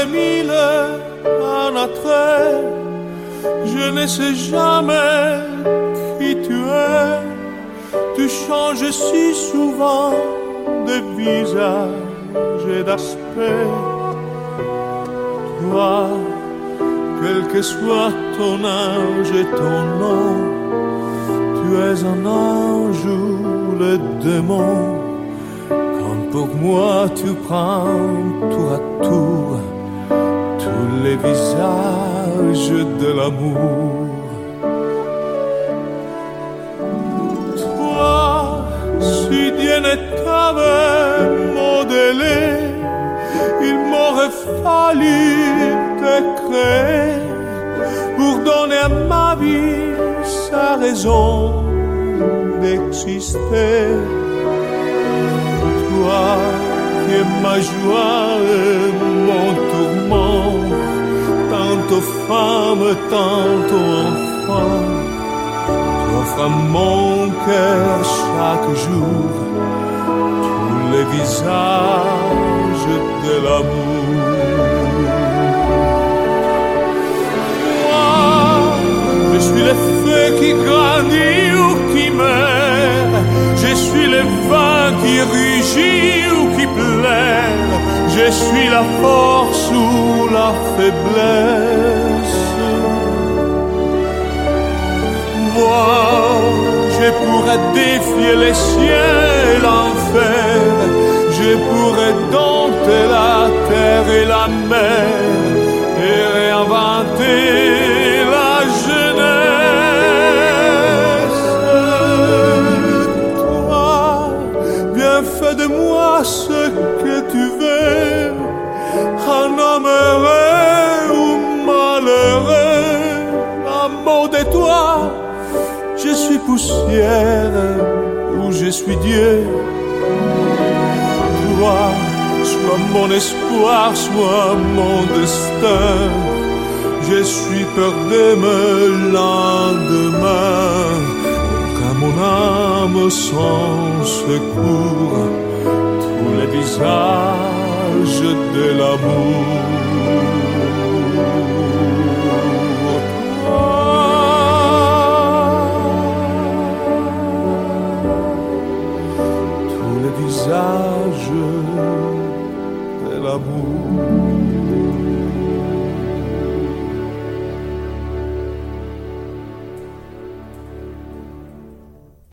de mille un attrait. Je ne sais jamais qui tu es. Tu changes si souvent de visage et d'aspect. Toi, quel que soit ton âge et ton nom, tu es un ange ou le démon. Quand pour moi tu prends tour à tour tous les visages de l'amour. Toi, si Dieu ne t'avait modelé, il m'aurait fallu te créer pour donner à ma vie sa raison d'exister. Toi qui es ma joie et mon tourment, tantôt femme, tantôt enfant, tu offres à mon cœur chaque jour tous les visages de l'amour. Je suis le feu qui grandit ou qui meurt. Je suis le vin qui rugit ou qui pleure. Je suis la force ou la faiblesse. Moi, je pourrais défier les cieux et l'enfer. Je pourrais dompter la terre et la mer et réinventer la jeunesse. Toi, viens fais de moi ce que tu veux, un homme heureux ou malheureux. Un mot de toi, je suis poussière ou je suis Dieu. Toi, sois mon espoir, sois mon destin. Je suis peur de me lendemain, car mon âme sans secours tous les visages de l'amour.